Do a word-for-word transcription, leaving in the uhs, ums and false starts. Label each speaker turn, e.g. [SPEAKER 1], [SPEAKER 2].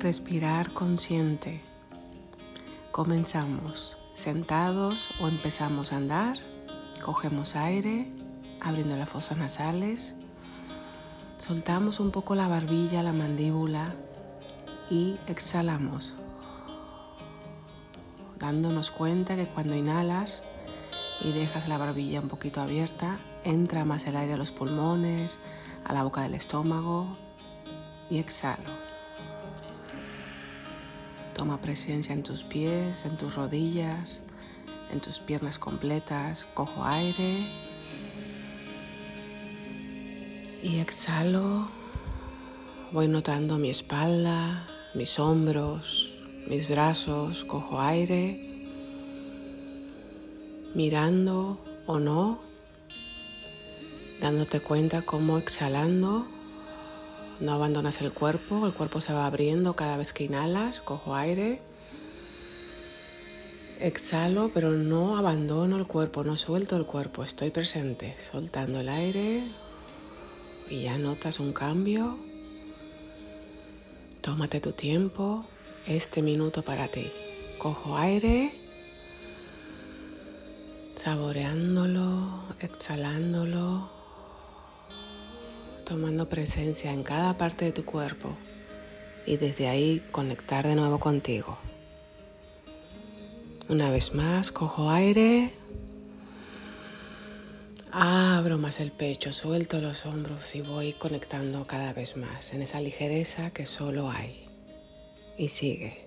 [SPEAKER 1] respirar consciente. Comenzamos sentados o empezamos a andar. Cogemos aire, abriendo las fosas nasales. Soltamos un poco la barbilla, la mandíbula y exhalamos, dándonos cuenta que cuando inhalas y dejas la barbilla un poquito abierta, entra más el aire a los pulmones, a la boca del estómago y exhalo. Toma presencia en tus pies, en tus rodillas, en tus piernas completas. Cojo aire y exhalo. Voy notando mi espalda, mis hombros, mis brazos. Cojo aire, mirando o no, dándote cuenta cómo exhalando no abandonas el cuerpo, el cuerpo se va abriendo cada vez que inhalas. Cojo aire, exhalo, pero no abandono el cuerpo, no suelto el cuerpo, estoy presente, soltando el aire y ya notas un cambio. Tómate tu tiempo, este minuto para ti. Cojo aire, saboreándolo, exhalándolo, tomando presencia en cada parte de tu cuerpo y desde ahí conectar de nuevo contigo. Una vez más, cojo aire, abro más el pecho, suelto los hombros y voy conectando cada vez más en esa ligereza que solo hay. Y sigue.